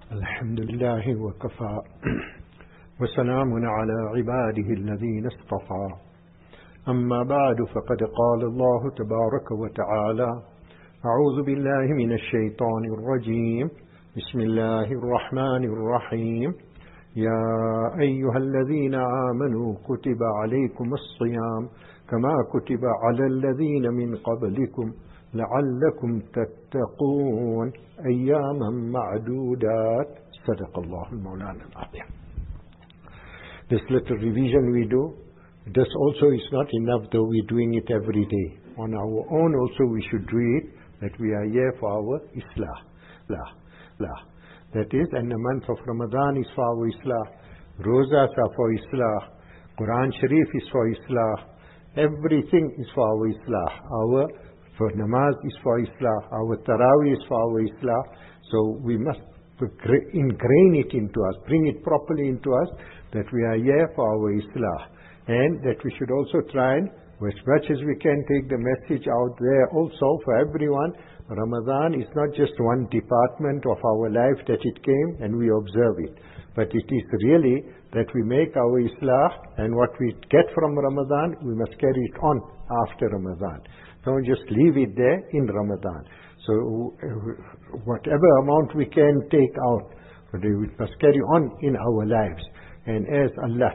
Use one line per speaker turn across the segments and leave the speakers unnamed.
الحمد لله وكفى وسلام على عباده الذين اصطفى أما بعد فقد قال الله تبارك وتعالى أعوذ بالله من الشيطان الرجيم بسم الله الرحمن الرحيم يا أيها الذين آمنوا كتب عليكم الصيام كما كتب على الذين من قبلكم لعلكم تتقون أياما معدودات صدق الله المولانا العظيم. This little revision we do, this also is not enough though we're doing it every day. On our own also we should do it, that we are here for our Islah. That is, and the month of Ramadan is for our Islah, Rozas are for Islah, Quran Sharif is for Islah, everything is for our Islah. Our for namaz is for Islah, our Taraweeh is for our Islah. So we must ingrain it into us, bring it properly into us, that we are here for our Islah. And that we should also try and, as much as we can, take the message out there also for everyone. Ramadan is not just one department of our life that it came and we observe it. But it is really that we make our Islah, and what we get from Ramadan, we must carry it on after Ramadan. Don't just leave it there in Ramadan. So whatever amount we can take out, we must carry on in our lives. And as Allah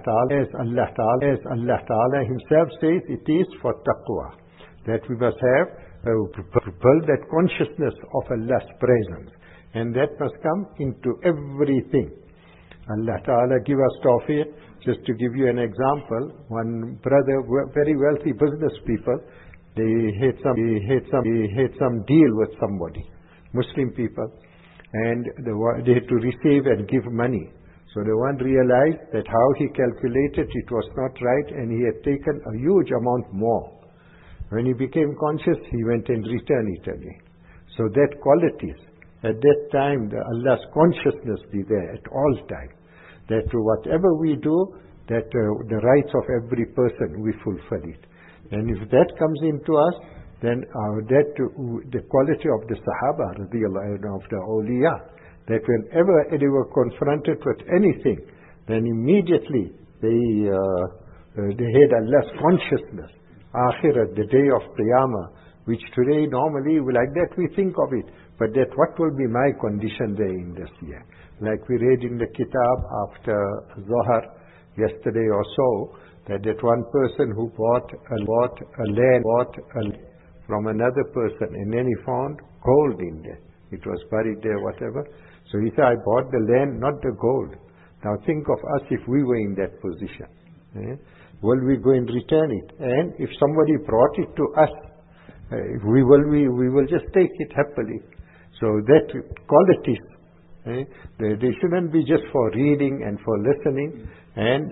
Ta'ala Himself says, it is for taqwa, that we must have build that consciousness of Allah's presence, and that must come into everything. Allah Ta'ala give us tawfiq. Just to give you an example, one brother, very wealthy business people, they had some deal with somebody, Muslim people, and they had to receive and give money. So the one realized that how he calculated it was not right, and he had taken a huge amount more. When he became conscious, he went and returned it again. So that qualities, at that time, Allah's consciousness be there at all times. That whatever we do, that the rights of every person, we fulfill it. And if that comes into us, then the quality of the Sahaba, of the awliya, that whenever they were confronted with anything, then immediately they had Allah's consciousness. Akhirat, the day of Qiyamah, which today normally like that we think of it, but that what will be my condition there in this year? Like we read in the Kitab after Zohar yesterday or so, that one person who bought a land from another person, and then he found gold in there. It was buried there, whatever. So he said, I bought the land, not the gold. Now think of us if we were in that position. Will we go and return it? And if somebody brought it to us, we will just take it happily. So that qualities, they shouldn't be just for reading and for listening. And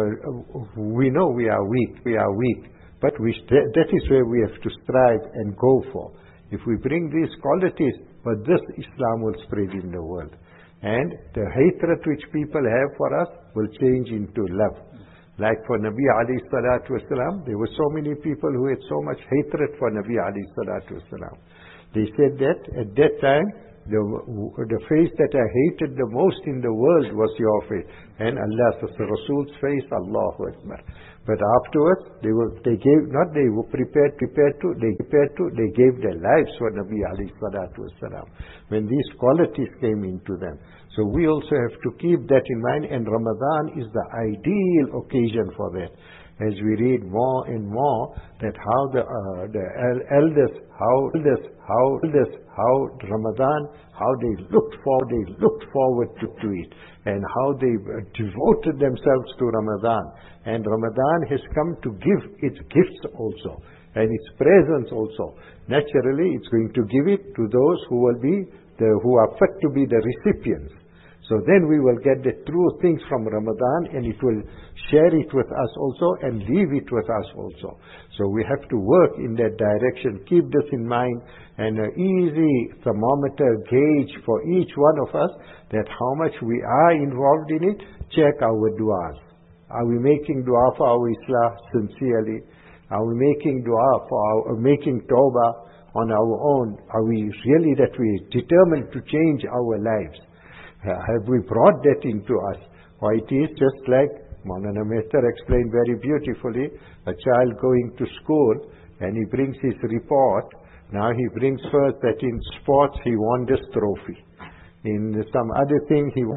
we know we are weak, but that is where we have to strive and go for. If we bring these qualities, but this Islam will spread in the world. And the hatred which people have for us will change into love. Like for Nabi alayhi salatu wasalam, there were so many people who had so much hatred for Nabi alayhi salatu wasalam. They said that at that time, the face that I hated the most in the world was your face. And Allah says, the Rasul's face, Allahu Akbar. But afterwards, they gave their lives for Nabi alayhi salatu wasalam, when these qualities came into them. So we also have to keep that in mind, and Ramadan is the ideal occasion for that. As we read more and more, that how the elders, how Ramadan, how they looked forward to it, and how they devoted themselves to Ramadan. And Ramadan has come to give its gifts also, and its presence also. Naturally, it's going to give it to those who are fit to be the recipients. So then we will get the true things from Ramadan, and it will share it with us also and leave it with us also. So we have to work in that direction. Keep this in mind, and an easy thermometer gauge for each one of us, that how much we are involved in it. Check our du'as. Are we making dua for our Islah sincerely? Are we making dua for making tawbah on our own? Are we really that we determined to change our lives? Have we brought that into us? Or it is just like Maulana Mehtar explained very beautifully, a child going to school and he brings his report. Now he brings first that in sports he won this trophy. In some other thing he won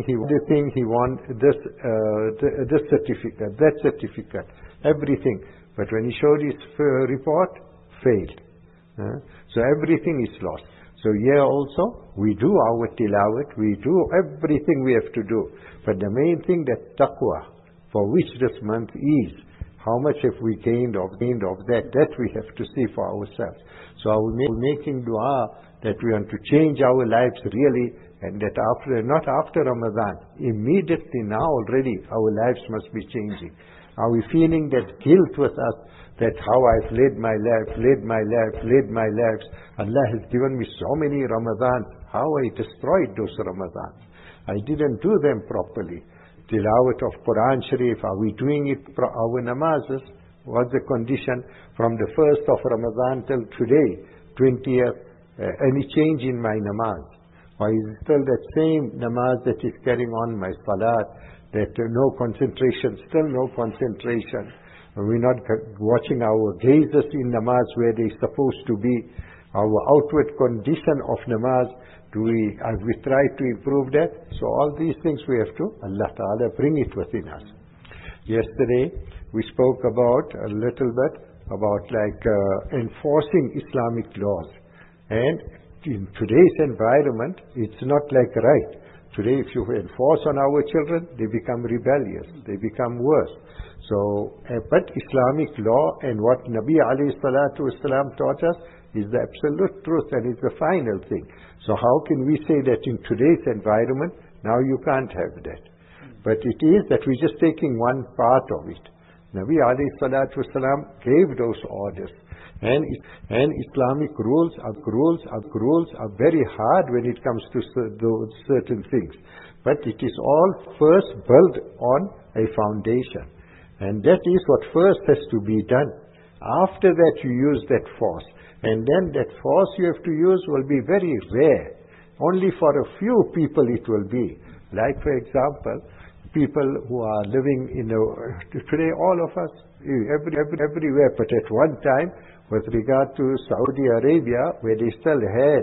this certificate, that certificate, everything. But when he showed his report, failed. So everything is lost. So here also, we do our tilawat, we do everything we have to do. But the main thing, that taqwa, for which this month is, how much have we gained of that we have to see for ourselves. So are we making dua that we want to change our lives really, and that not after Ramadan, immediately now already our lives must be changing. Are we feeling that guilt with us, that how I've led my lives. Allah has given me so many Ramadans, how I destroyed those Ramadans. I didn't do them properly. Tilawat of Quran Sharif, are we doing it? Our namazes, what's the condition from the 1st of Ramadan till today, 20th, any change in my namaz? Or is it still that same namaz that is carrying on my salat, that no concentration, still no concentration? We're not watching our gazes in namaz where they're supposed to be. Our outward condition of namaz, have we tried to improve that? So all these things we have to, Allah Ta'ala, bring it within us. Yesterday, we spoke about a little bit about enforcing Islamic laws. And in today's environment, it's not like right. Today, if you enforce on our children, they become rebellious. They become worse. So, but Islamic law and what Nabi alayhi salatu wasalam taught us is the absolute truth and is the final thing. So how can we say that in today's environment, now you can't have that? But it is that we're just taking one part of it. Nabi alayhi salatu wasalam gave those orders. And Islamic rules are very hard when it comes to those certain things. But it is all first built on a foundation. And that is what first has to be done. After that you use that force. And then that force you have to use will be very rare. Only for a few people it will be. Like for example, people who are living today all of us, everywhere, but at one time, with regard to Saudi Arabia, where they still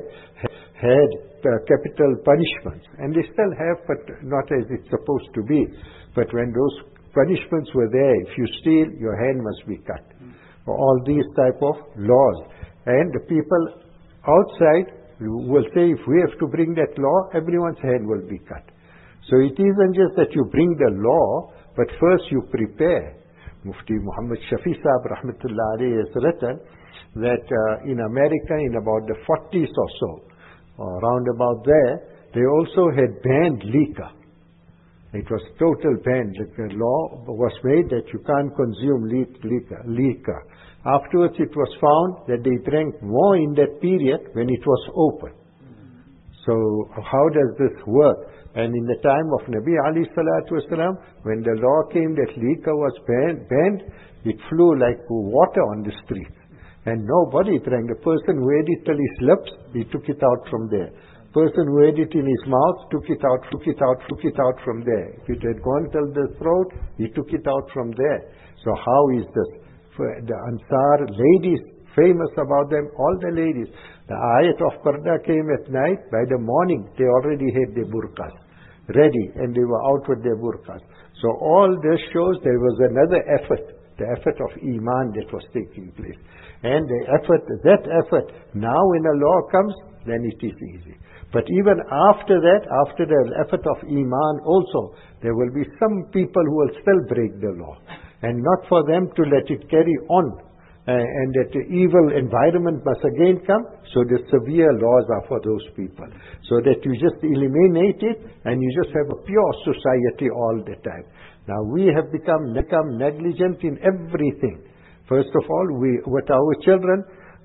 had capital punishments. And they still have, but not as it's supposed to be. But when those punishments were there, if you steal, your hand must be cut. All these type of laws. And the people outside will say, if we have to bring that law, everyone's hand will be cut. So it isn't just that you bring the law, but first you prepare. Mufti Muhammad Shafi Sahib Rahmatullah Alayhi has written that in America in about the 40s or so, around about there, they also had banned liquor. It was total ban. The law was made that you can't consume liquor. Afterwards it was found that they drank more in that period when it was open. So how does this work? And in the time of Nabi alayhi salatu wasalam, when the law came that liquor was banned, it flew like water on the streets. And nobody drank. The person who had it till his lips, he took it out from there. Person who had it in his mouth took it out from there. If it had gone till the throat, he took it out from there. So how is this? For the Ansar ladies, famous about them, all the ladies. The ayat of Parda came at night. By the morning, they already had their burqas ready, and they were out with their burqas. So all this shows there was another effort, the effort of Iman that was taking place. And that effort, now when a law comes, then it is easy. But even after that, after the effort of Iman also, there will be some people who will still break the law. And not for them to let it carry on. And that the evil environment must again come. So the severe laws are for those people. So that you just eliminate it and you just have a pure society all the time. Now we have become negligent in everything. First of all, with our children,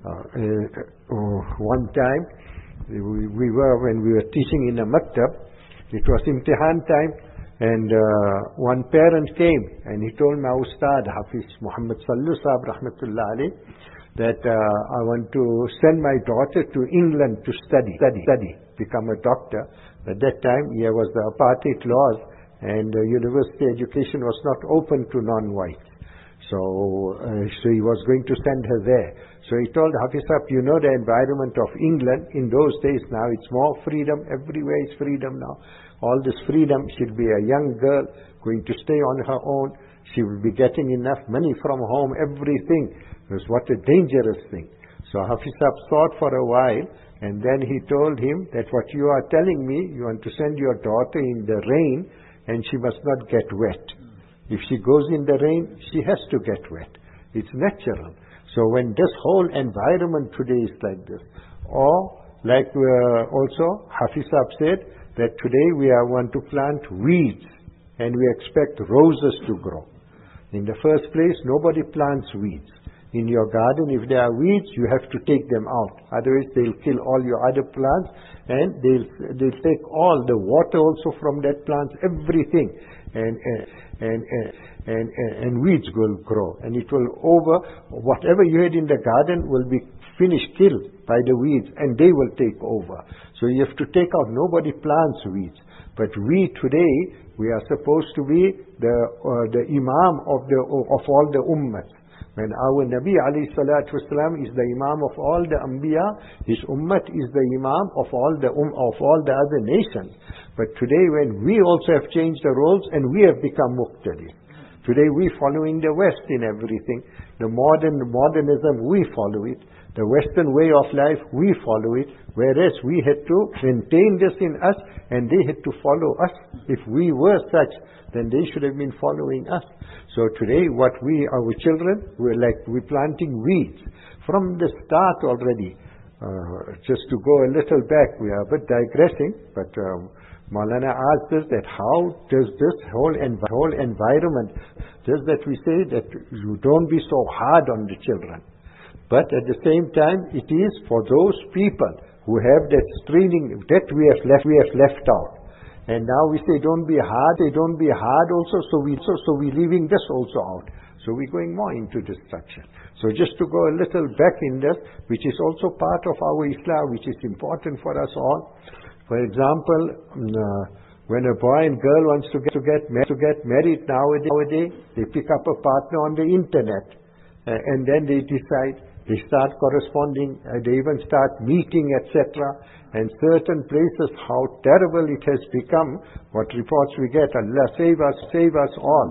one time, when we were teaching in a maktab, it was imtihan time, and one parent came and he told my Ustad Hafiz Muhammad Sallu Sahib Rahmatullah Ali that I want to send my daughter to England to study, become a doctor, At that time, there was the apartheid laws, and university education was not open to non-whites. So he was going to send her there. So he told Hafizab, you know the environment of England in those days. Now it's more freedom. Everywhere is freedom now. All this freedom. She'll be a young girl going to stay on her own. She will be getting enough money from home, everything. What a dangerous thing. So Hafizab thought for a while, and then he told him that what you are telling me, you want to send your daughter in the rain, and she must not get wet. If she goes in the rain, she has to get wet. It's natural. So when this whole environment today is like this, or like also Hafizab said that today we want to plant weeds and we expect roses to grow. In the first place, nobody plants weeds. In your garden, if there are weeds, you have to take them out. Otherwise, they'll kill all your other plants, and they'll take all the water also from that plant, everything, and weeds will grow, and it will whatever you had in the garden will be finished, killed by the weeds, and they will take over. So you have to take out. Nobody plants weeds, but we today we are supposed to be the imam of all the ummahs. When our Nabi alayhi salatu wasalam is the Imam of all the Anbiya, his Ummat is the Imam of all the other nations. But today when we also have changed the roles and we have become Muqtadi. Today we following the West in everything. The modernism, we follow it. The Western way of life, we follow it. Whereas we had to maintain this in us and they had to follow us. If we were such, then they should have been following us. So today our children, we're planting weeds. From the start already, just to go a little back, we are a bit digressing, but Maulana asked us that how does this whole environment, just that we say that you don't be so hard on the children. But at the same time, it is for those people who have that training that we have left out. And now we say don't be hard, also, so we're leaving this also out. So we're going more into destruction. So just to go a little back in this, which is also part of our Islam, which is important for us all. For example, when a boy and girl wants to get married nowadays, they pick up a partner on the internet, and then they decide. They start corresponding, they even start meeting, etc. And certain places, how terrible it has become, what reports we get, Allah save us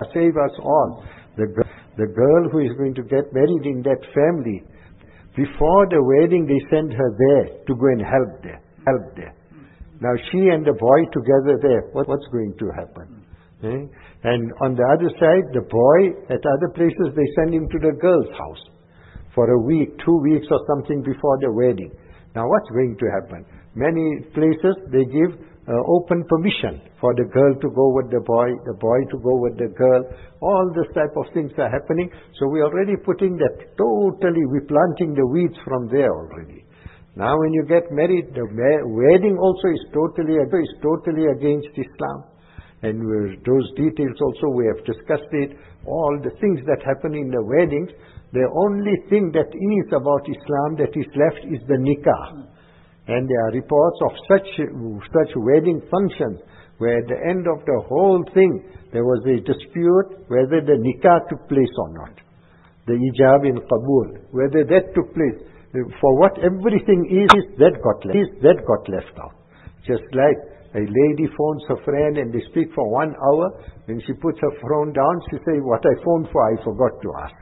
all. The girl who is going to get married in that family, before the wedding they send her there to go and help there. Now she and the boy together there, what's going to happen? And on the other side, the boy at other places, they send him to the girl's house for a week, 2 weeks or something before the wedding. Now what's going to happen? Many places they give open permission for the girl to go with the boy to go with the girl. All this type of things are happening. So we're already putting that we're planting the weeds from there already. Now when you get married, the wedding also is totally against Islam. And those details also we have discussed it. All the things that happen in the weddings, the only thing that is about Islam that is left is the nikah. And there are reports of such wedding functions where at the end of the whole thing there was a dispute whether the nikah took place or not. The ijab in qabul, whether that took place. For what everything is that got left out. Just like a lady phones her friend and they speak for 1 hour. When she puts her phone down, she says, what I phoned for, I forgot to ask.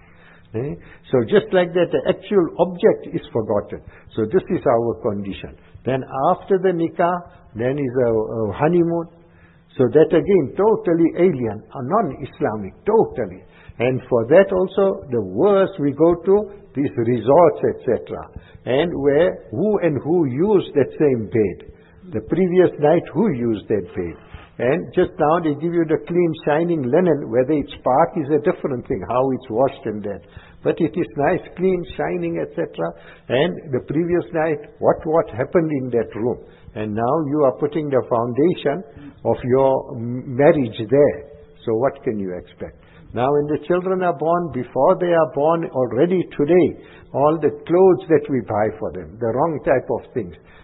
So just like that, the actual object is forgotten. So this is our condition. Then after the nikah, then is a honeymoon. So that again, totally alien, non-Islamic, totally. And for that also, the worse we go to, these resorts, etc. And where, who used that same bed. The previous night, who used that bed? And just now they give you the clean shining linen, whether it's spark is a different thing, how it's washed and that. But it is nice, clean, shining, etc. And the previous night, what happened in that room? And now you are putting the foundation of your marriage there. So what can you expect? Now when the children are born, before they are born, already today, all the clothes that we buy for them, the wrong type of things.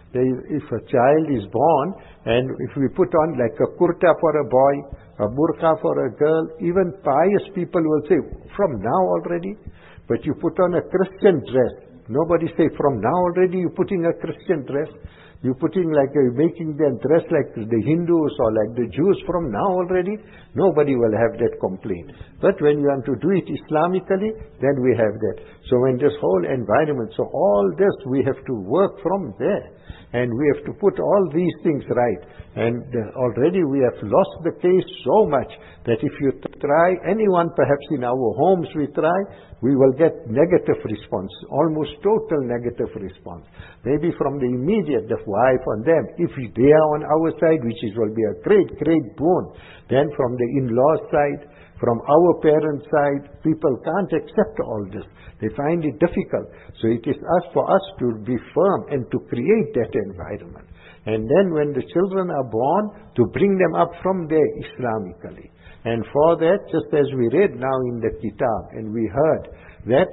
If a child is born, and if we put on like a kurta for a boy, a burqa for a girl, even pious people will say, from now already? But you put on a Christian dress. Nobody say, from now already you're putting a Christian dress. You're putting like, making them dress like the Hindus or like the Jews from now already. Nobody will have that complaint. But when you want to do it Islamically, then we have that. So when this whole environment, so all this we have to work from there. And we have to put all these things right. And already we have lost the case so much that if you try, anyone perhaps in our homes we try, we will get negative response, almost total negative response. Maybe from the immediate, the wife and them, if they are on our side, which will be a great, great boon. Then from the in-law side, from our parents' side, people can't accept all this. They find it difficult. So it is for us to be firm and to create that environment. And then when the children are born, to bring them up from there Islamically. And for that, just as we read now in the Kitab, and we heard that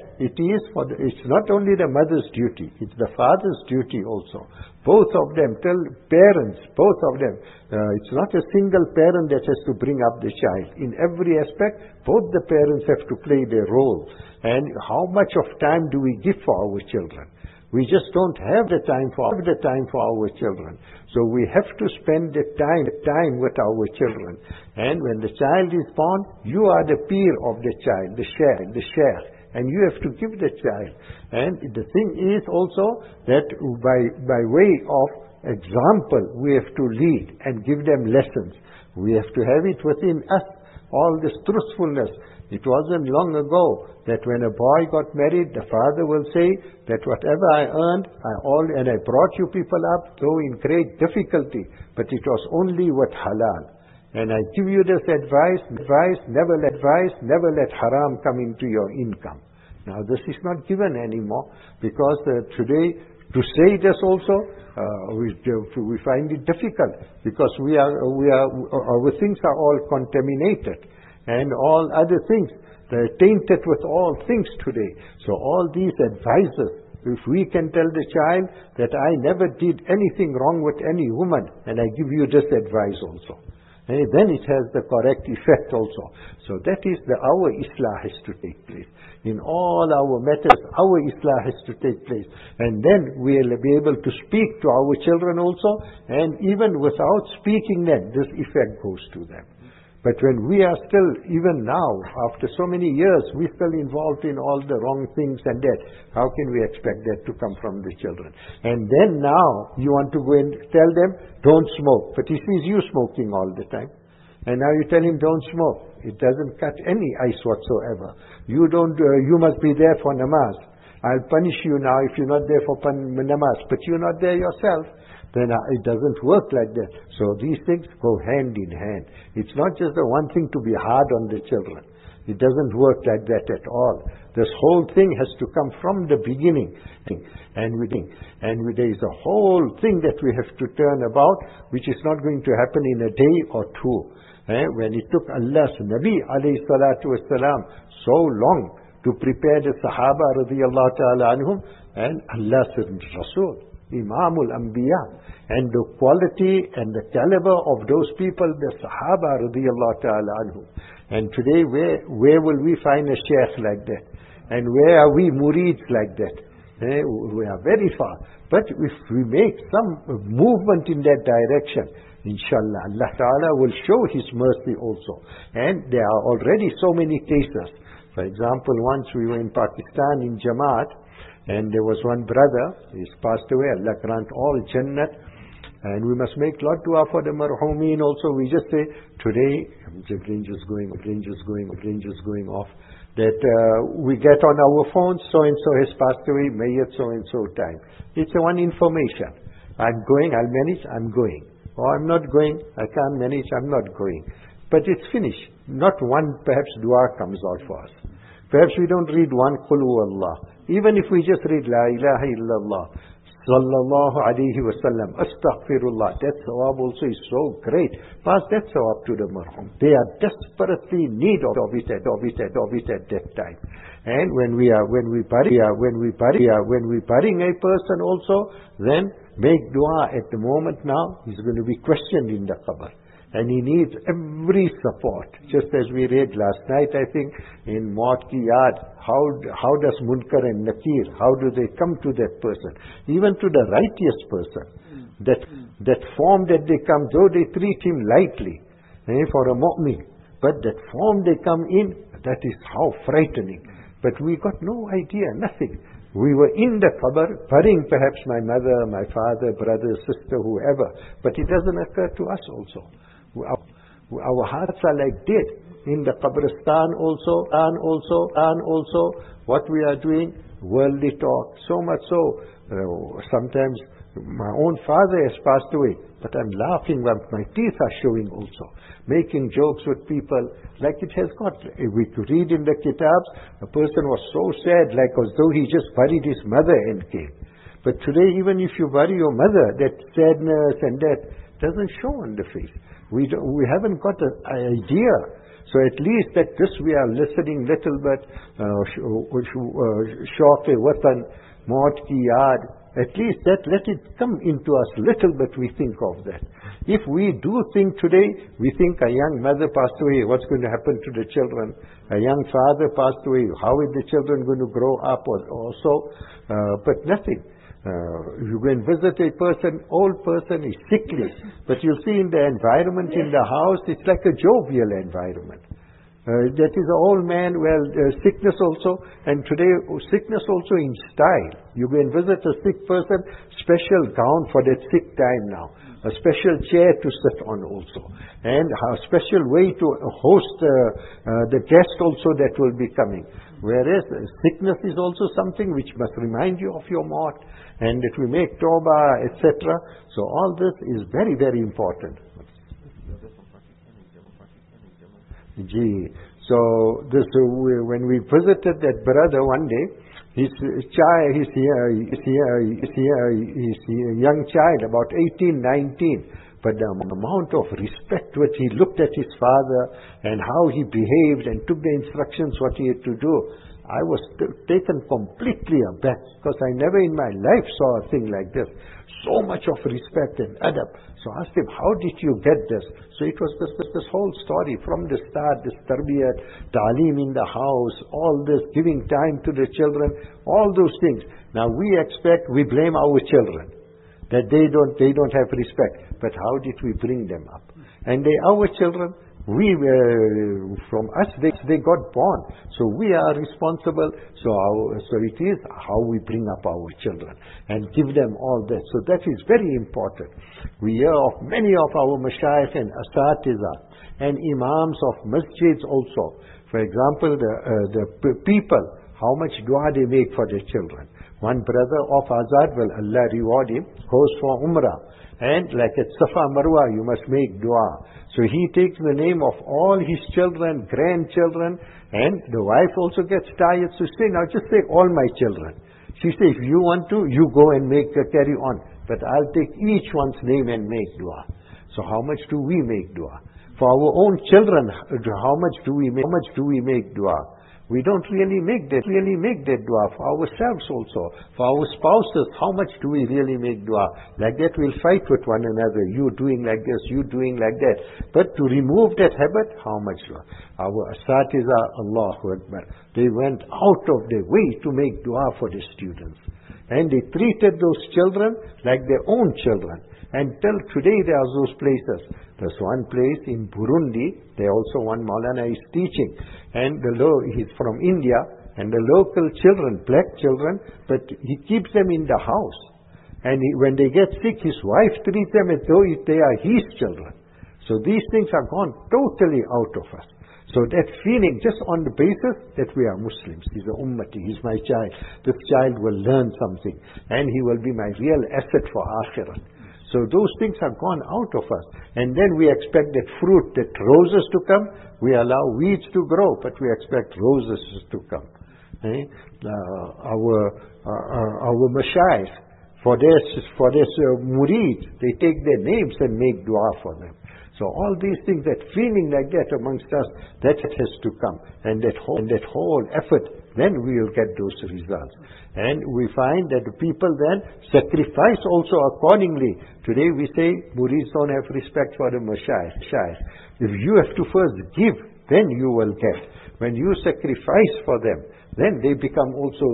it's not only the mother's duty, it's the father's duty also. Both of them, tell parents, both of them. It's not a single parent that has to bring up the child. In every aspect, both the parents have to play their role. And how much of time do we give for our children? We just don't have the time for our children. So we have to spend the time with our children. And when the child is born, you are the peer of the child, the sheikh. And you have to give the child. And the thing is also that by way of example, we have to lead and give them lessons. We have to have it within us, all this truthfulness. It wasn't long ago that when a boy got married, the father will say that whatever I earned, and I brought you people up, though in great difficulty, but it was only with halal. And I give you this advice, never let haram come into your income. Now this is not given anymore, because today, to say this also, we find it difficult, because our things are all contaminated, and all other things, they're tainted with all things today. So all these advices, if we can tell the child that I never did anything wrong with any woman, and I give you this advice also, and then it has the correct effect also. So that is our Islah has to take place. In all our matters, our Islah has to take place. And then we'll be able to speak to our children also, and even without speaking them, this effect goes to them. But when we are still, even now, after so many years, we're still involved in all the wrong things and that, how can we expect that to come from the children? And then now, you want to go and tell them, don't smoke. But he sees you smoking all the time. And now you tell him, don't smoke. It doesn't cut any ice whatsoever. You must be there for namaz. I'll punish you now if you're not there for namaz. But you're not there yourself. Then it doesn't work like that. So these things go hand in hand. It's not just the one thing to be hard on the children. It doesn't work like that at all. This whole thing has to come from the beginning. And there is a whole thing that we have to turn about, which is not going to happen in a day or two. When it took Allah's Nabi alayhi salatu wasalam so long to prepare the Sahaba radiyallahu ta'ala anhum, and Allah's Rasul, Imamul Anbiya, and the quality and the caliber of those people, the Sahaba radiyallahu ta'ala anhum. And today, where will we find a sheikh like that? And where are we murids like that? We are very far. But if we make some movement in that direction, inshallah, Allah Ta'ala will show His mercy also. And there are already so many cases. For example, once we were in Pakistan in Jamaat, and there was one brother, he's passed away, Allah grant all Jannat, and we must make lot dua for the marhumeen also. We just say, today, the range is going off, that we get on our phones, so-and-so has passed away, may at so-and-so time. It's one information. I'm going, I'll manage, I'm going. Or I'm not going, I can't manage, I'm not going. But it's finished. Not one, perhaps, dua comes out for us. Perhaps we don't read one Qul Huwallah. Even if we just read La ilaha illallah, Sallallahu alayhi wa sallam, Astaghfirullah, that sawab also is so great. Pass that sawab to the marhum. They are desperately in need of it at that time. And when we burying a person also, then make dua at the moment now, he's going to be questioned in the qabr. And he needs every support. Just as we read last night, I think, in Maut Ki Yaad, how does Munkar and Nakir, how do they come to that person? Even to the righteous person. That form that they come, though they treat him lightly, for a mu'min. But that form they come in, that is how frightening. But we got no idea, nothing. We were in the qabr, burying perhaps my mother, my father, brother, sister, whoever. But it doesn't occur to us also. Our hearts are like dead. In the qabristan also, what we are doing, worldly talk. So much so, sometimes my own father has passed away, but I'm laughing when my teeth are showing also. Making jokes with people, like it has got. We could read in the kitabs, a person was so sad, like as though he just buried his mother and came. But today, even if you bury your mother, that sadness and that doesn't show on the face. We haven't got an idea. So at least that this we are listening little bit, Shauq-e Watan, Maut Ki Yaad, at least that let it come into us little bit, we think of that. If we do think today, we think a young mother passed away, what's going to happen to the children? A young father passed away, how are the children going to grow up also? But nothing. You go and visit a person, old person is sickly, but you see in the environment in the house, it's like a jovial environment. That is an old man, sickness also, and today sickness also in style. You go and visit a sick person, special gown for that sick time now, a special chair to sit on also, and a special way to host the guest also that will be coming. Whereas sickness is also something which must remind you of your maut, and that we make tawbah, etc. So all this is very, very important. So when we visited that brother one day, he's a young child, about 18, 19. But the amount of respect which he looked at his father and how he behaved and took the instructions what he had to do, I was taken completely aback, because I never in my life saw a thing like this. So much of respect and adab. So I asked him, how did you get this? So it was this whole story from the start, this tarbiyat, ta'aleem in the house, all this, giving time to the children, all those things. Now we blame our children, that they don't have respect. But how did we bring them up? And our children, from us, they got born. So we are responsible. So it is how we bring up our children and give them all that. So that is very important. We hear of many of our mashayikh and asatiza and imams of masjids also. For example, the people, how much dua they make for their children. One brother of Azad, Allah reward him, goes for Umrah. And like at Safa Marwa, you must make dua. So he takes the name of all his children, grandchildren, and the wife also gets tired. So say, now just say all my children. She says, if you want to, you go and carry on. But I'll take each one's name and make dua. So how much do we make dua? For our own children, how much do we make dua? We don't really make that dua for ourselves also. For our spouses, how much do we really make dua? Like that we'll fight with one another. You doing like this, you doing like that. But to remove that habit, how much dua? Our asatiza, Allahu Akbar, they went out of their way to make dua for the students. And they treated those children like their own children. And till today there are those places. There's one place in Burundi, there also one Maulana is teaching. And he's from India, and the local children, black children, but he keeps them in the house. And when they get sick, his wife treats them as though they are his children. So these things are gone totally out of us. So that feeling, just on the basis that we are Muslims, he's a ummati, he's my child. This child will learn something, and he will be my real asset for akhirat. So those things are gone out of us. And then we expect that fruit, that roses to come. We allow weeds to grow, but we expect roses to come. Our mashayikh, for their murid, they take their names and make dua for them. So all these things, that feeling like that amongst us, that has to come. And that whole effort then we will get those results. And we find that the people then sacrifice also accordingly. Today we say, murids don't have respect for the mashayikh. If you have to first give, then you will get. When you sacrifice for them, then they become also,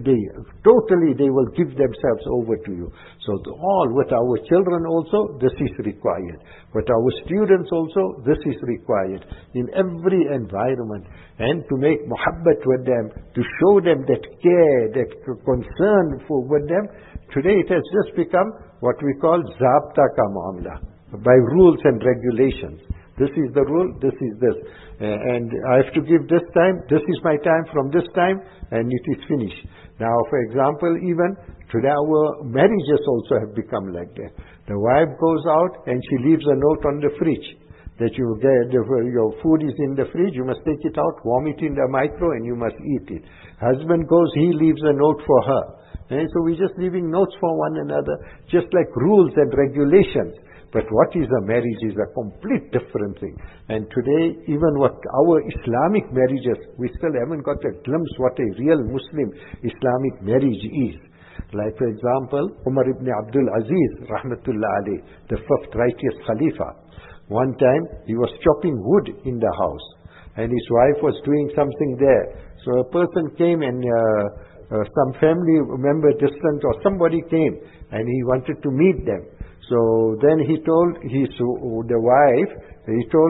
they will give themselves over to you. So all with our children also, this is required. With our students also, this is required. In every environment. And to make muhabbat with them, to show them that care, that concern with them. Today it has just become what we call zabta ka maamla, by rules and regulations. This is the rule, this is this. And I have to give this time, this is my time from this time, and it is finished. Now, for example, even today our marriages also have become like that. The wife goes out and she leaves a note on the fridge that you get, your food is in the fridge, you must take it out, warm it in the micro, and you must eat it. Husband goes, he leaves a note for her. And so we're just leaving notes for one another, just like rules and regulations. But what is a marriage is a complete different thing. And today, even what our Islamic marriages, we still haven't got a glimpse what a real Muslim Islamic marriage is. Like for example, Umar ibn Abdul Aziz, rahmatullah alayh, the fifth righteous Khalifa. One time, he was chopping wood in the house. And his wife was doing something there. So a person came and some family member distant or somebody came and he wanted to meet them. So then he told the wife, he told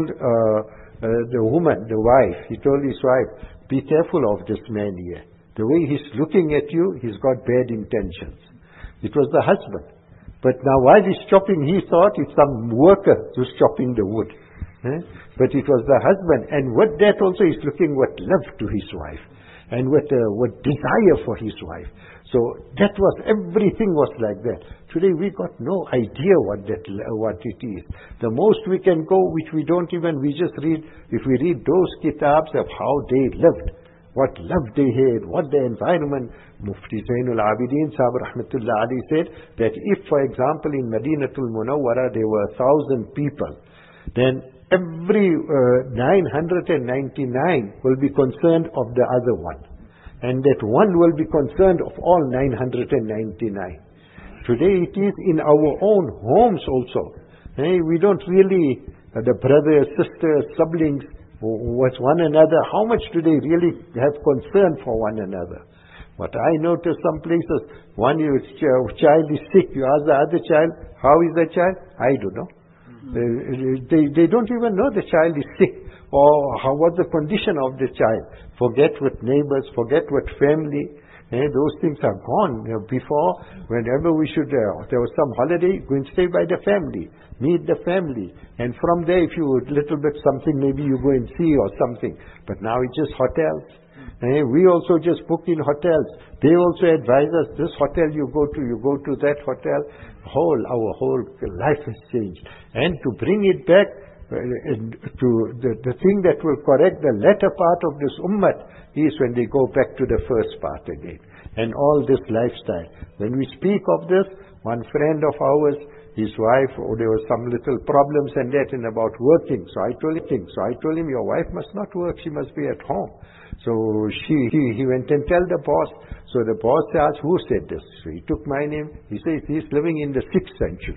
the woman, the wife, he told his wife, be careful of this man here. The way he's looking at you, he's got bad intentions. It was the husband. But now while he's chopping, he thought it's some worker who's chopping the wood. But it was the husband. And with that also he's looking with love to his wife. And with desire for his wife. So that was, everything was like that. Today we got no idea what it is. The most we can go, which we don't even, we just read, if we read those kitabs of how they lived, what love they had, what the environment. Mufti Zainul Abidin Sahib Rahmatullah Ali said that if, for example, in Madinatul Munawwara there were 1,000 people, then every 999 will be concerned of the other one. And that one will be concerned of all 999. Today it is in our own homes also. We don't really, the brothers, sisters, siblings, with one another, how much do they really have concern for one another? But I notice some places, one child is sick, you ask the other child, how is the child? I don't know. They don't even know the child is sick or what the condition of the child. Forget with neighbors, forget with family. Those things are gone. Before, whenever we should, there was some holiday, go and stay by the family, meet the family. And from there, if you would little bit something, maybe you go and see or something. But now it's just hotels. We also just book in hotels. They also advise us, this hotel you go to that hotel. Our whole life has changed. And to bring it back to the thing that will correct the latter part of this ummah is when they go back to the first part again. And all this lifestyle. When we speak of this, one friend of ours, his wife, there were some little problems and that and about working. So I told him, your wife must not work, she must be at home. So he went and tell the boss. So the boss asked, who said this? So he took my name. He says, he's living in the 6th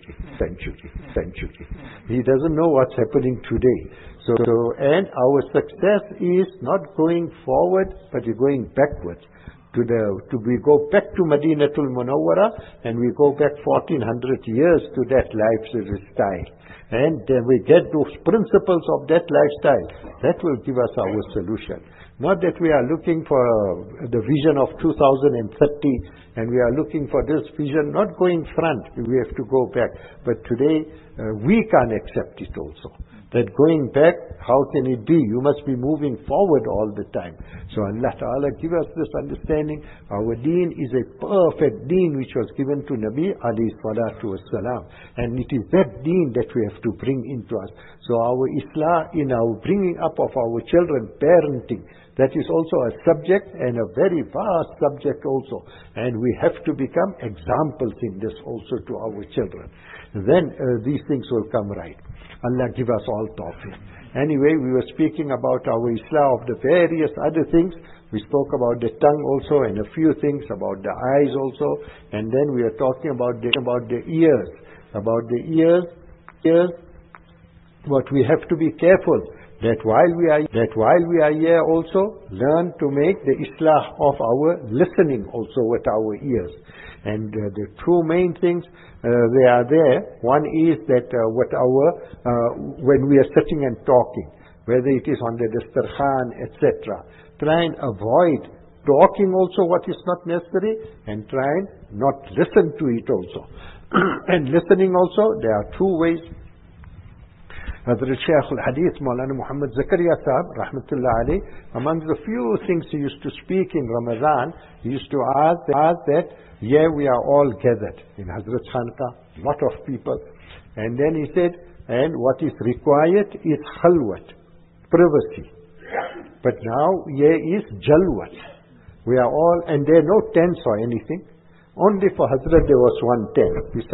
century. He doesn't know what's happening today. So and our success is not going forward, but you're going backwards. We go back to Madinatul Munawwara and we go back 1400 years to that lifestyle. And then we get those principles of that lifestyle. That will give us our solution. Not that we are looking for the vision of 2030 and we are looking for this vision, not going front, we have to go back. But today, we can't accept it also. That going back, how can it be? You must be moving forward all the time. So Allah Ta'ala give us this understanding. Our deen is a perfect deen which was given to Nabi alayhi salatu wassalam. And it is that deen that we have to bring into us. So our Islah in our bringing up of our children, parenting, that is also a subject and a very vast subject also. And we have to become examples in this also to our children. then these things will come right. Allah give us all tawfiq. Anyway, we were speaking about our Islah of the various other things. We spoke about the tongue also, and a few things about the eyes also, and then we are talking about the ears. About the ears, but we have to be careful that while we are here also, learn to make the Islah of our listening also with our ears. And the two main things they are there. One is that when we are sitting and talking, whether it is on the dastarkhan, etc., try and avoid talking also what is not necessary, and try and not listen to it also. And listening also, there are two ways. Hazrat Shaykh al-Hadith Maulana Muhammad Zakaria Sahab, rahmatullah alayh, among the few things he used to speak in Ramadan, he used to ask that, we are all gathered in Hazrat Khanqa, lot of people. And then he said, and what is required is khalwat, privacy. But now here is jalwat. We are all, and there are no tents or anything. Only for Hazrat there was one tent.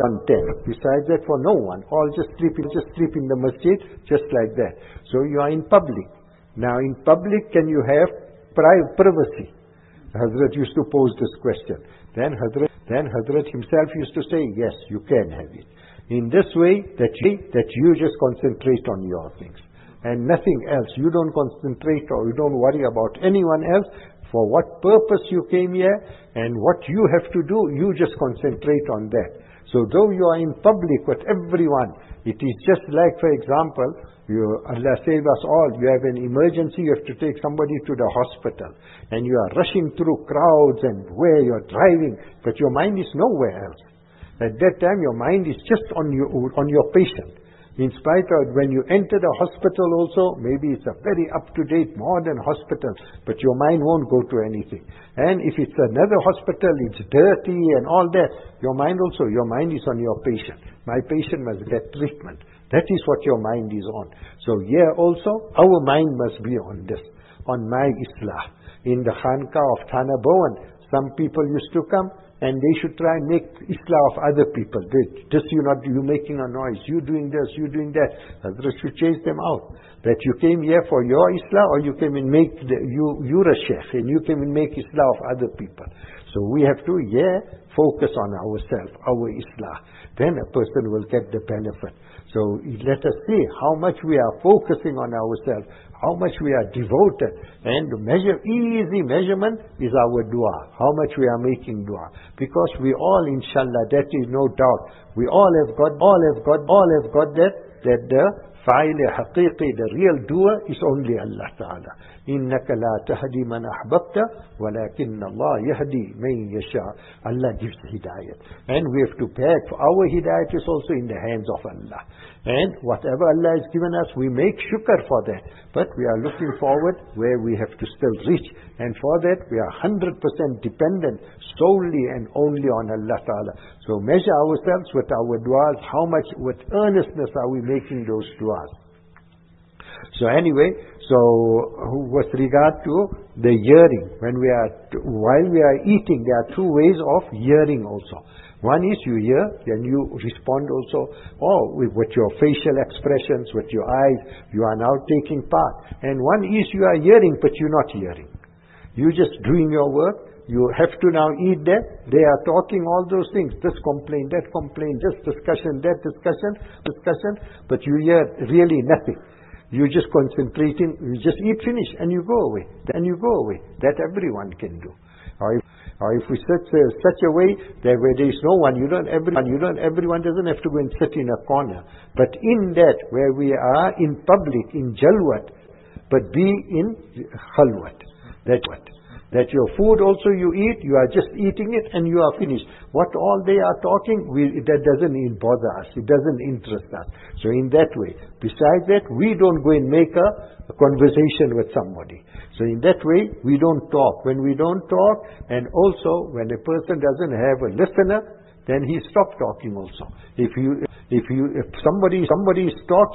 Besides that, for no one. All just sleep in the masjid, just like that. So you are in public. Now in public, can you have privacy? Hazrat used to pose this question. Then Hazrat himself used to say, yes, you can have it. In this way, that you just concentrate on your things. And nothing else. You don't concentrate or you don't worry about anyone else. For what purpose you came here and what you have to do, you just concentrate on that. So though you are in public with everyone, it is just like, for example, Allah save us all, you have an emergency, you have to take somebody to the hospital, and you are rushing through crowds and where you are driving, but your mind is nowhere else. At that time, your mind is just on your patient. In spite of when you enter the hospital also, maybe it's a very up-to-date modern hospital, but your mind won't go to anything. And if it's another hospital, it's dirty and all that, your mind is on your patient. My patient must get treatment. That is what your mind is on. So here also, our mind must be on this, on my Islah. In the Khanqa of Thana Bhawan, some people used to come, and they should try and make Islah of other people. You making a noise, you doing this, you doing that. Hazrat should chase them out. That you came here for your Islah, or you came and make, you're a sheikh, and you came and make Islah of other people. So we have to, focus on ourselves, our Islah. Then a person will get the benefit. So let us see how much we are focusing on ourselves, how much we are devoted. And easy measurement is our dua, how much we are making dua. Because we all, inshallah, that is no doubt, we all have got that the fa'il haqiqi, the real dua is only Allah Ta'ala. إِنَّكَ لَا تَهْدِي مَنْ أَحْبَبْتَ وَلَكِنَّ اللَّهَ يَهْدِي مَنْ يَشَاءُ. Allah gives hidayat. And we have to beg for our hidayat is also in the hands of Allah. And whatever Allah has given us, we make shukr for that. But we are looking forward where we have to still reach. And for that, we are 100% dependent solely and only on Allah Ta'ala. So measure ourselves with our du'as, how much, with earnestness are we making those du'as. So anyway, with regard to the hearing, while we are eating, there are two ways of hearing also. One is you hear, then you respond also, or with your facial expressions, with your eyes, you are now taking part. And one is you are hearing, but you're not hearing. You're just doing your work. You have to now eat that. They are talking all those things. This complaint, that complaint, this discussion, that discussion. But you hear really nothing. You're just concentrating. You just eat, finish, and you go away. That everyone can do. Or if we set such a way that where there is no one, everyone doesn't have to go and sit in a corner. But in that, where we are in public, in jalwat, but be in khalwat. That your food also you eat, you are just eating it and you are finished. What all they are talking, that doesn't bother us. It doesn't interest us. So in that way, besides that, we don't go and make a conversation with somebody. So in that way, we don't talk. When we don't talk, and also when a person doesn't have a listener, then he stops talking also. If somebody is talking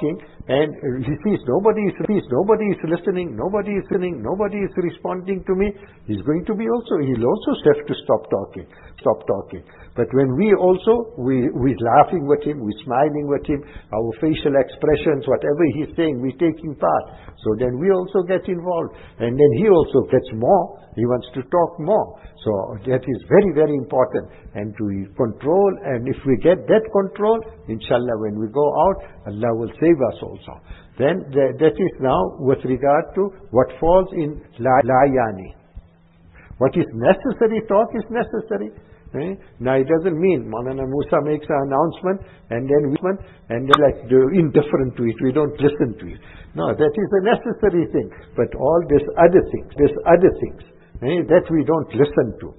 and he sees nobody is listening, nobody is responding to me, he'll also have to stop talking. But when we're laughing with him, we're smiling with him, our facial expressions, whatever he's saying, we're taking part. So then we also get involved. And then he also gets more. He wants to talk more. So that is very, very important. And to control, and if we get that control, inshallah, when we go out, Allah will save us also. Then that is now with regard to what falls in la yani. What is necessary talk is necessary. Now it doesn't mean Maulana Musa makes an announcement and then they're indifferent to it, we don't listen to it. No, that is a necessary thing. But all these other things that we don't listen to.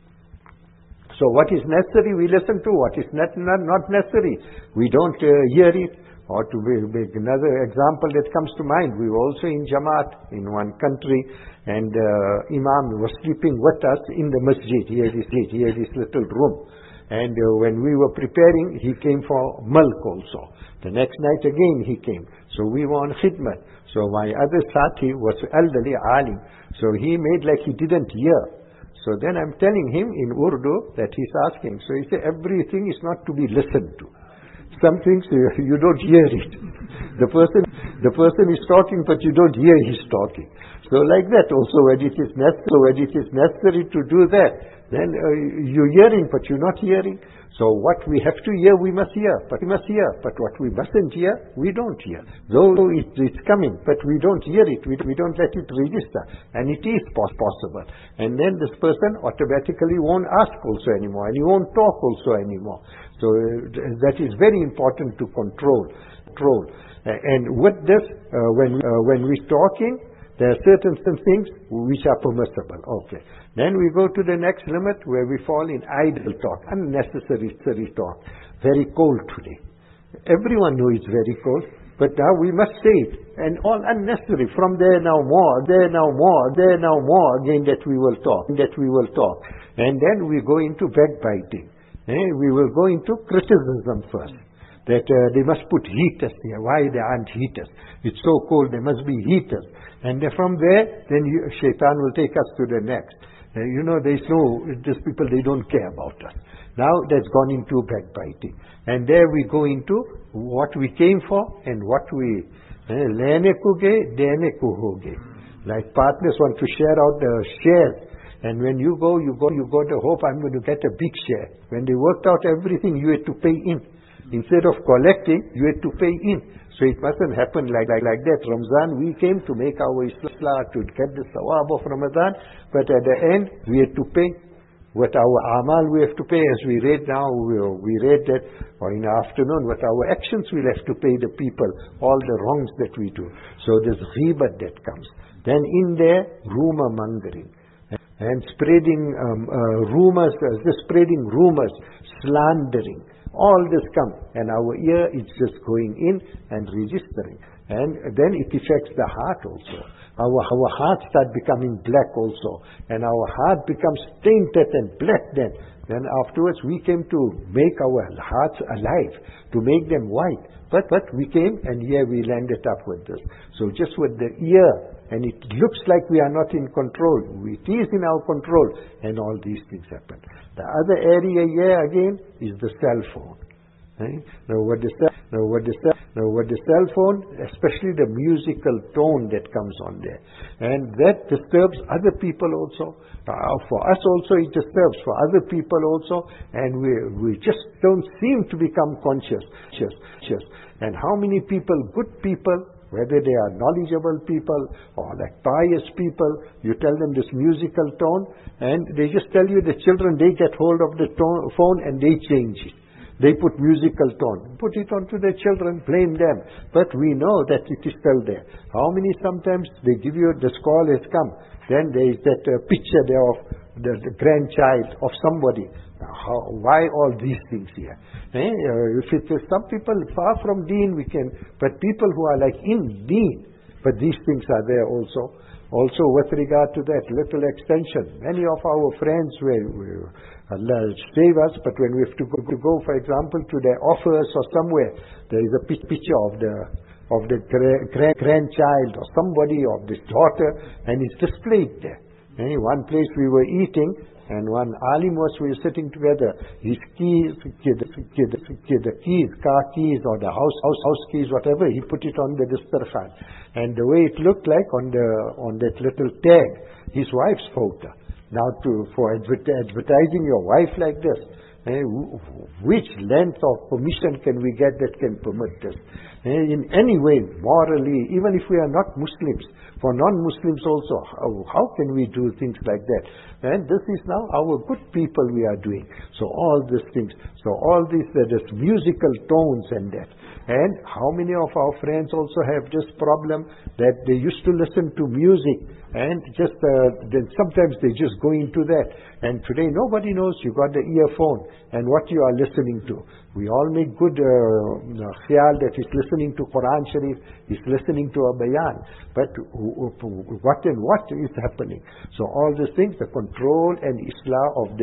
So what is necessary we listen to, what is not necessary we don't hear it. Or to make another example that comes to mind, we were also in Jamaat in one country, and Imam was sleeping with us in the masjid. He had this little room. And when we were preparing, he came for milk also. The next night again he came. So we were on khidmat. So my other sati was elderly alim. So he made like he didn't hear. So then I'm telling him in Urdu that he's asking. So he said, everything is not to be listened to. Some things you don't hear it. The person is talking, but you don't hear his talking. So like that also, when it is necessary to do that, then you're hearing, but you're not hearing. So what we have to hear, we must hear. But what we mustn't hear, we don't hear. Though it's coming, but we don't hear it. We don't let it register. And it is possible. And then this person automatically won't ask also anymore, and he won't talk also anymore. So that is very important to control. And with this, when we're talking, there are certain things which are permissible. Okay. Then we go to the next limit where we fall in idle talk, unnecessary talk. Very cold today. Everyone knows it's very cold, but now we must say it. And all unnecessary. From there now more again that we will talk. And then we go into backbiting. We will go into criticism first. That they must put heaters there. Why there aren't heaters? It's so cold, there must be heaters. And from there, then Shaitan will take us to the next. These people, they don't care about us. Now that's gone into backbiting. And there we go into what we came for and what we lene ko ge, dene ko hoge. Like partners want to share out the shares. And when you go to hope I'm going to get a big share. When they worked out everything, you had to pay in. Instead of collecting, you had to pay in. So it mustn't happen like that. Ramzan, we came to make our Islah, to get the sawab of Ramadan, but at the end, we had to pay. With our amal, we have to pay. As we read now, we read that, or in the afternoon, with our actions, we'll have to pay the people all the wrongs that we do. So there's ghibat that comes. Then in there, rumor mongering. And spreading rumors, slandering. All this comes, and our ear is just going in and registering. And then it affects the heart also. Our heart start becoming black also. And our heart becomes tainted and black then. Then afterwards we came to make our hearts alive, to make them white. But we came, and here we landed up with this. So just with the ear, and it looks like we are not in control. It is in our control, and all these things happen. The other area here again is the cell phone. Now with the cell phone, especially the musical tone that comes on there, and that disturbs other people also. For us also it disturbs, for other people also, and we just don't seem to become conscious. And how many people, good people, whether they are knowledgeable people or like pious people, you tell them this musical tone, and they just tell you the children, they get hold of the phone and they change it. They put musical tone, put it onto the children, blame them. But we know that it is still there. How many sometimes they give you, this call has come, then there is that picture there of the grandchild of somebody. Why all these things here? If it is some people far from deen, we can, but people who are like in deen, but these things are there also. Also with regard to that little extension, many of our friends were Allah save us, but when we have to go, for example, to their office or somewhere, there is a picture of the of the grandchild or somebody of this daughter, and it's displayed there. And in one place we were eating, and one alim we were sitting together. His keys, the keys, car keys or the house keys, whatever, he put it on the distarkhan. And the way it looked like on that little tag, his wife's photo. Now for advertising your wife like this, which length of permission can we get that can permit this? In any way, morally, even if we are not Muslims, for non-Muslims also, how can we do things like that? And this is now our good people we are doing. So all these things, all these musical tones and that. And how many of our friends also have this problem that they used to listen to music and just then sometimes they just go into that. And today nobody knows you got the earphone and what you are listening to. We all make good khayal that he's listening to Quran Sharif, he's listening to a bayan. But what is happening? So all these things, the control and islah of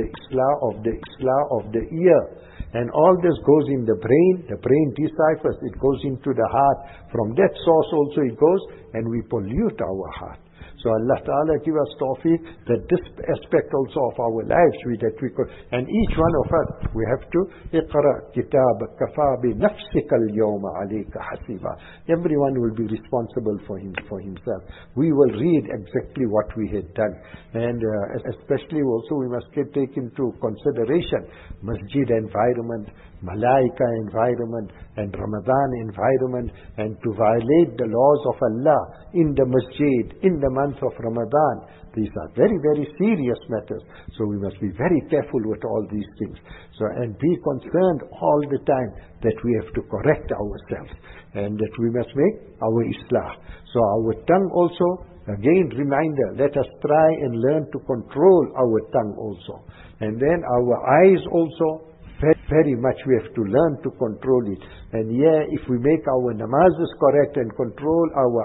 the ear. And all this goes in the brain deciphers, it goes into the heart. From that source also it goes, and we pollute our heart. So Allah Ta'ala give us tawfiq that this aspect also of our lives, that we could, and each one of us, we have to, اقرأ كتابك كفى بنفسك اليوم عليك حسيبا. Everyone will be responsible for himself. We will read exactly what we had done. And especially also we must take into consideration masjid environment, Malaika environment, and Ramadan environment, and to violate the laws of Allah in the masjid, in the month of Ramadan. These are very, very serious matters. So we must be very careful with all these things. So, and be concerned all the time that we have to correct ourselves, and that we must make our islah. So our tongue also, again reminder, let us try and learn to control our tongue also. And then our eyes also, very much we have to learn to control it. And if we make our namazes correct and control our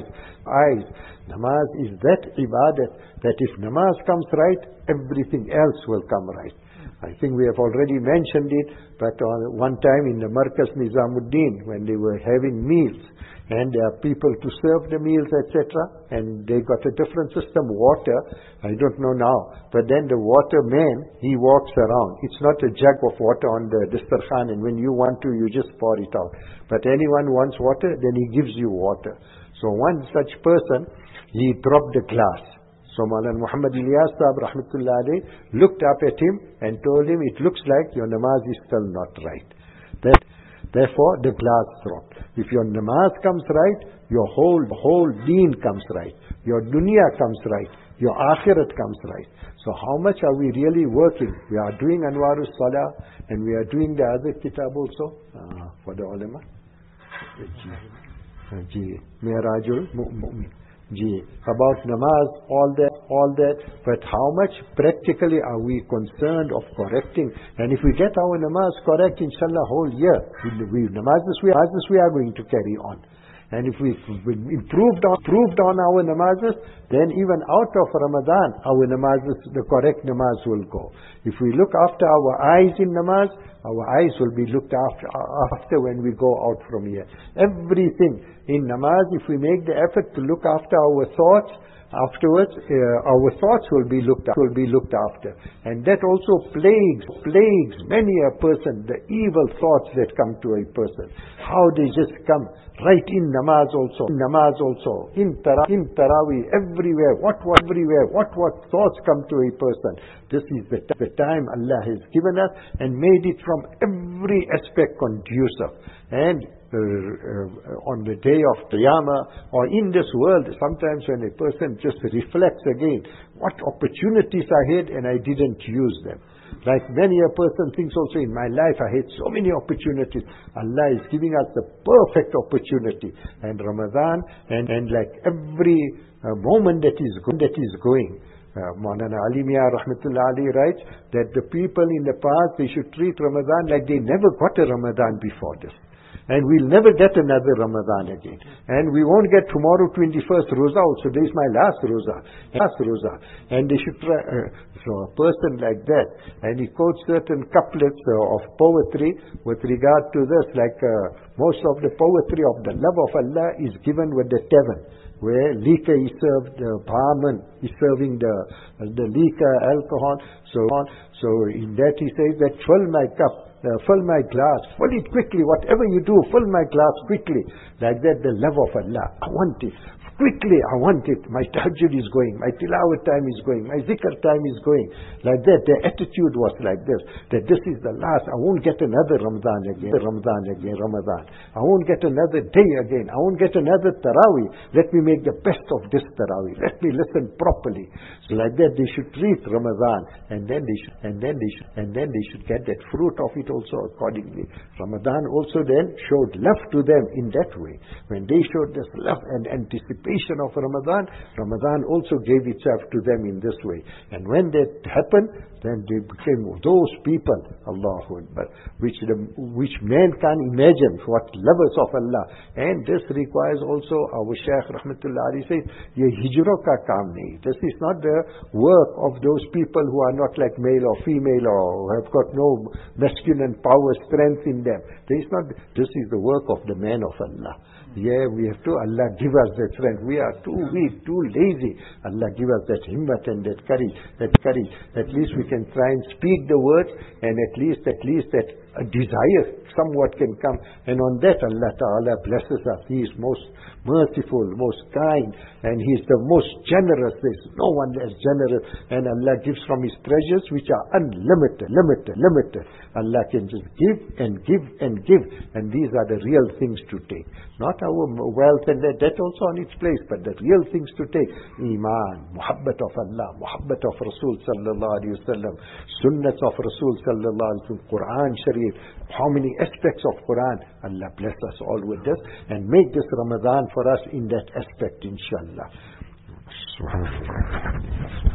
eyes, namaz is that ibadat that if namaz comes right, everything else will come right. I think we have already mentioned it, but one time in the Markaz Nizamuddin, when they were having meals, and there are people to serve the meals, etc., and they got a different system, water, I don't know now, but then the water man, he walks around. It's not a jug of water on the distarkhan, and when you want to, you just pour it out. But anyone wants water, then he gives you water. So one such person, he dropped the glass. So Maulana Muhammad Ilyas Sahab Rahmatullah Alayh looked up at him and told him, it looks like your namaz is still not right. Therefore the glass dropped. If your namaz comes right, your whole deen comes right. Your dunya comes right. Your akhirat comes right. So how much are we really working? We are doing Anwarus Salah, and we are doing the other kitab also for the ulama. Mi'rajul Mu'min. About namaz, all that, but how much practically are we concerned of correcting? And if we get our namaz correct, inshallah, whole year, namazes we are going to carry on. And if we improved on our namazes, then even out of Ramadan, our namazes, the correct namaz will go. If we look after our eyes in namaz, our eyes will be looked after when we go out from here. Everything in namaz, if we make the effort to look after our thoughts, afterwards our thoughts will be looked after. And that also plagues many a person, the evil thoughts that come to a person. How they just come right in namaz also, in Taraweeh, everywhere, what thoughts come to a person. This is the time Allah has given us and made it from every aspect conducive. And on the day of Qiyamah or in this world, sometimes when a person just reflects again, what opportunities I had and I didn't use them. Like many a person thinks also, in my life I had so many opportunities. Allah is giving us the perfect opportunity. And Ramadan, and like every moment that is going, Maulana Ali Mian Rahmatullah Ali writes that the people in the past, they should treat Ramadan like they never got a Ramadan before this. And we'll never get another Ramadan again. And we won't get tomorrow 21st Roza also. This is my last Roza. And they should try, so a person like that, and he quotes certain couplets of poetry with regard to this, like most of the poetry of the love of Allah is given with the Tevan, where liquor is served, the barman is serving the liquor, alcohol, so on. So in that he says that fill my cup, fill my glass, fill it quickly, whatever you do, fill my glass quickly. Like that, the love of Allah, I want it. Quickly, I want it. My tahajjud is going, my tilawat time is going, my zikr time is going. Like that, their attitude was like this, that this is the last, I won't get another Ramadan again. I won't get another day again. I won't get another Taraweeh. Let me make the best of this Taraweeh. Let me listen properly. So like that, they should treat Ramadan, and then they should get that fruit of it also accordingly. Ramadan also then showed love to them in that way. When they showed this love and anticipation of Ramadan, Ramadan also gave itself to them in this way. And when that happened, then they became those people, Allahu Akbar, which man can't imagine, what lovers of Allah. And this requires also, our Shaykh Rahmatullah Ali says, ye hijro ka kaam nahi. This is not the work of those people who are not like male or female or have got no masculine power, strength in them. This is the work of the man of Allah. Yeah, we have to, Allah give us that strength. We are too weak, too lazy. Allah give us that himmat and that courage. At least we can try and speak the words, and at least that a desire somewhat can come. And on that Allah Ta'ala blesses us. He is most merciful, most kind, and He is the most generous. There is no one as generous. And Allah gives from His treasures which are unlimited, limited. Allah can just give and give and give. And these are the real things to take. Not our wealth and that also on its place, but the real things to take. Iman, muhabbat of Allah, muhabbat of Rasul Sallallahu Alaihi Wasallam, sunnats of Rasul Sallallahu Alaihi Wasallam, Quran Sharif, how many aspects of Quran. Allah bless us all with this and make this Ramadan for us in that aspect, inshallah.